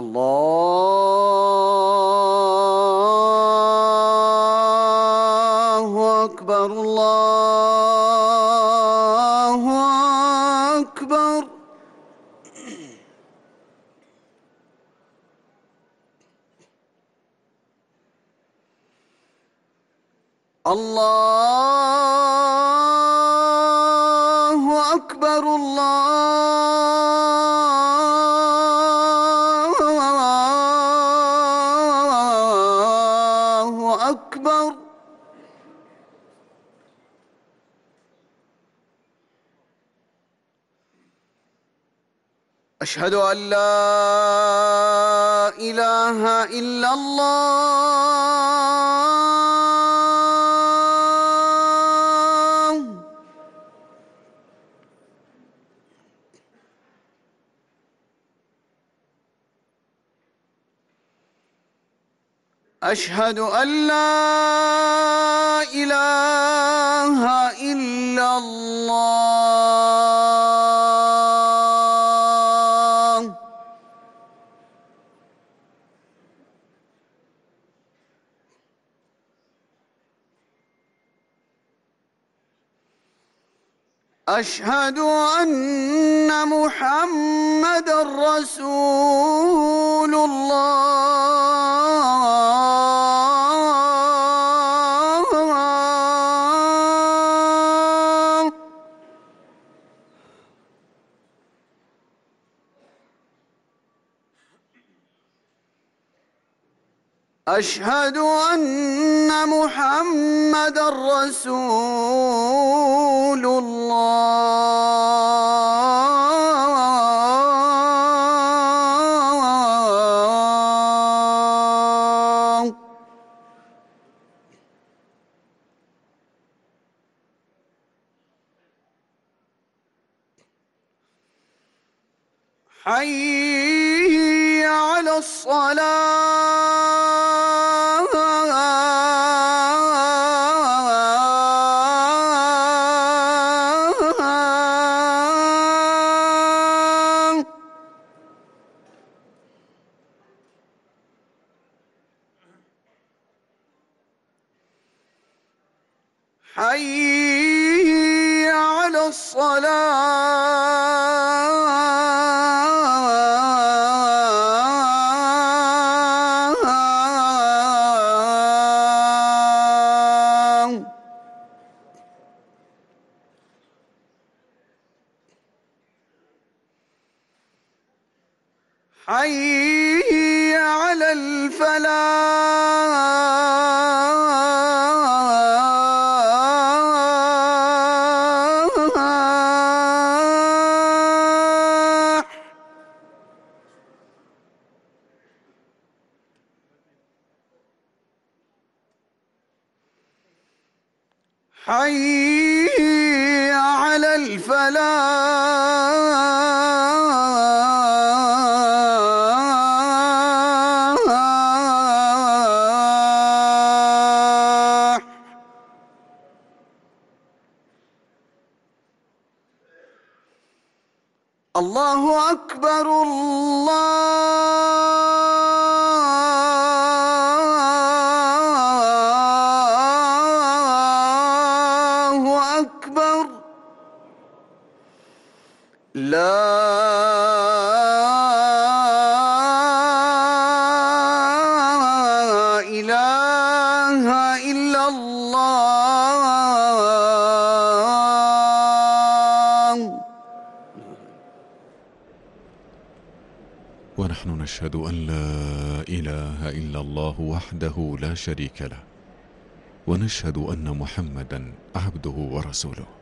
الله أكبر الله أكبر. الله أكبر الله أكبر. أشهد أن لا إله إلا الله. أشهد أن لا إله إلا الله. أشهد أن محمدًا رسول الله. أشهد أن محمدًا رسول الله. حي على الصلاة. حي على الصلاة. حي على الفلاح. حي على الفلاح. الله أكبر الله أكبر. لا إله إلا الله. ونحن نشهد أن لا إله إلا الله وحده لا شريك له، ونشهد أن محمدًا عبده ورسوله.